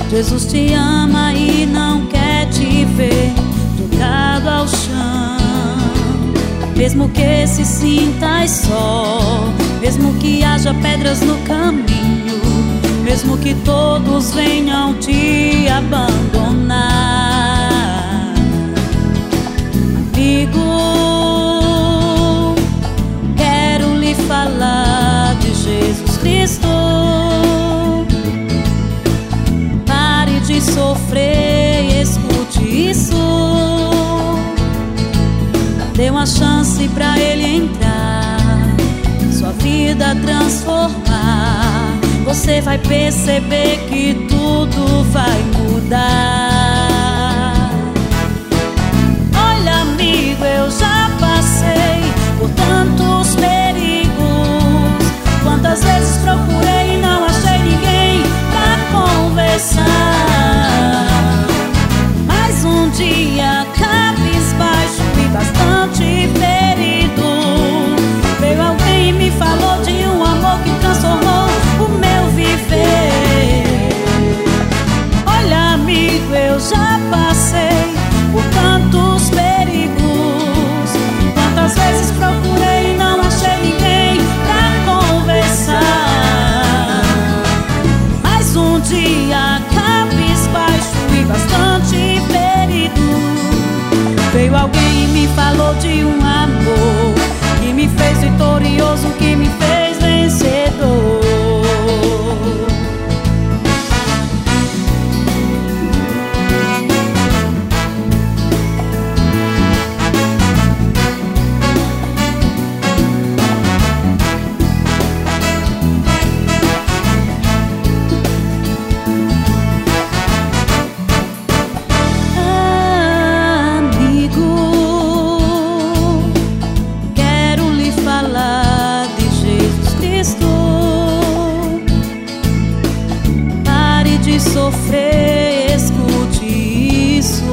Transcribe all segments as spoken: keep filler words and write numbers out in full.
Jesus te ama e não quer te ver jogado ao chão. Mesmo que se sintas só, mesmo que haja pedras no caminho, mesmo que todos venham te abandonar, amigo, quero lhe falar de Jesus Cristo. Pare de sofrer, escute isso. Dê uma chance pra Ele entrar, sua vida transformar. Você vai perceber que tudo vai mudar. Olha, amigo, eu já passei por tantos perigos. Quantas vezes procurei e não achei ninguém pra conversar. Mas um dia, cabisbaixo e bastante ferido, veio alguém e me falou de um amor que transformou o meu viver. Olha, amigo, eu já passei por tantos perigos. Quantas vezes procurei e não achei ninguém pra conversar. Mas um dia, cabisbaixo e bastante ferido, veio alguém e me falou de um amor que me fez vitorioso, que me fez vencedor. Sofrer, escute isso.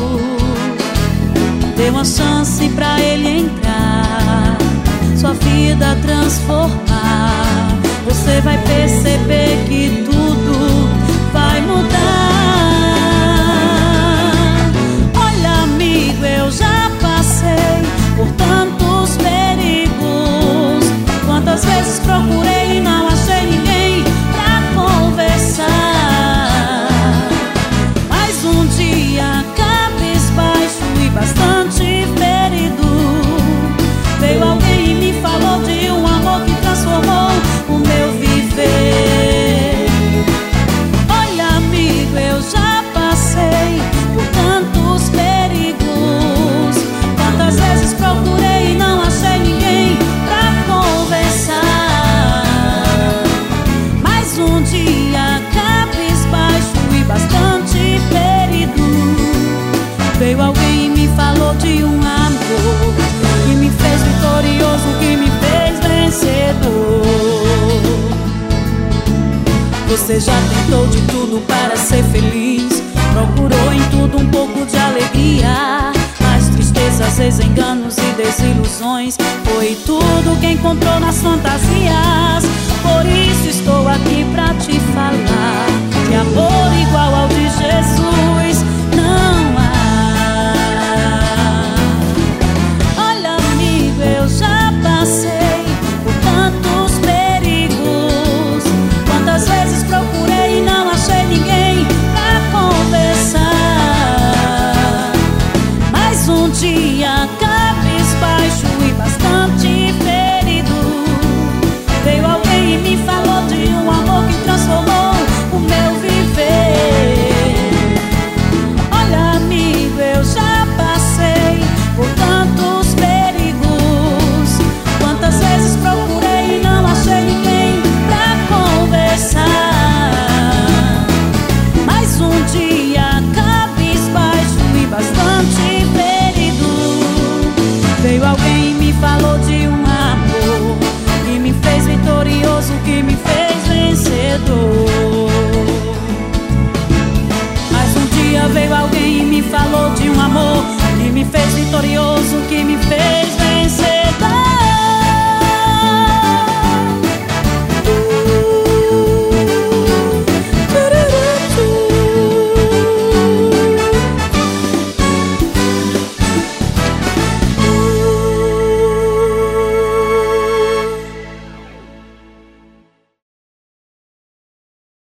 Dê uma chance pra Ele entrar, sua vida transformar. Você vai perceber que tudo vai mudar. Olha, amigo, eu já passei por tantos perigos. Quantas vezes procurei e não achei ninguém pra conversar. Bastante ferido, veio alguém e me falou de um amor que transformou o meu viver. Olha, amigo, eu já passei por tantos perigos. Quantas vezes procurei e não achei ninguém pra conversar. Mas um dia, cabisbaixo e bastante ferido, veio alguém e me falou de um amor que me fez vitorioso, que me fez vencedor. Você já tentou de tudo para ser feliz, procurou em tudo um pouco de alegria, mas tristezas, desenganos e desilusões foi tudo que encontrou nas fantasias. Por isso estou aqui pra